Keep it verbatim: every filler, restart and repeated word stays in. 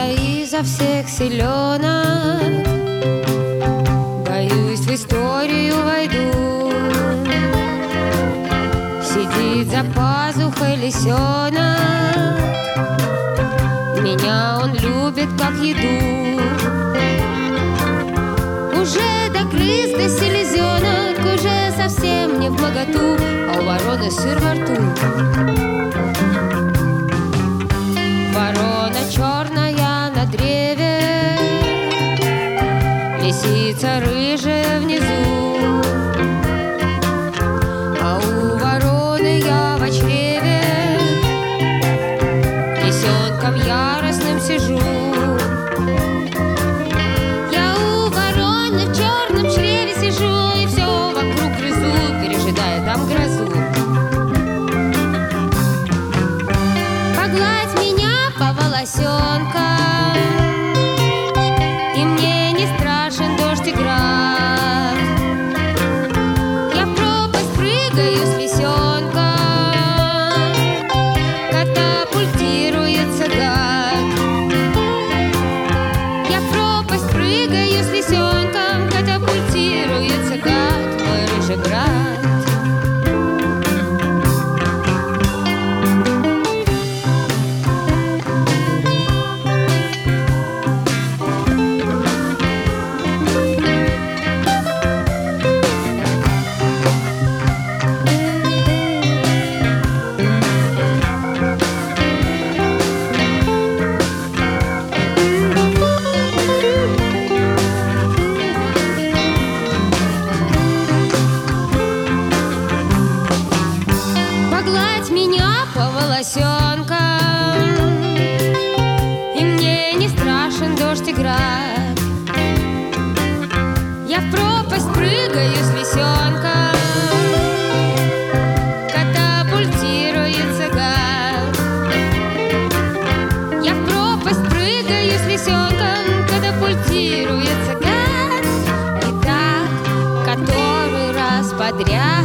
Я изо всех силенок боюсь, в историю войду. Сидит за пазухой лисенок, меня он любит как еду. Уже до крыс, до селезенок, уже совсем не вмоготу, а у вороны сыр во рту. Ворона черная на древе, лисица рыжая внизу, а у вороны я в чреве лисенком яростным сижу. Я у вороны в черном чреве сижу и все вокруг грызу, пережидая там грозу. Погладь меня по волосенкам, и мне не страшен дождь и град. Я в пропасть прыгаю с лисенком, катапультируется гад. Я в пропасть прыгаю с лисенком, катапультируется гад, мой рыжий брат. Погладь меня по волосенкам, и мне не страшен дождь и град. Я в пропасть прыгаю с лисенком, катапультируется гад. Я в пропасть прыгаю с лисенком, катапультируется гад. И так который раз подряд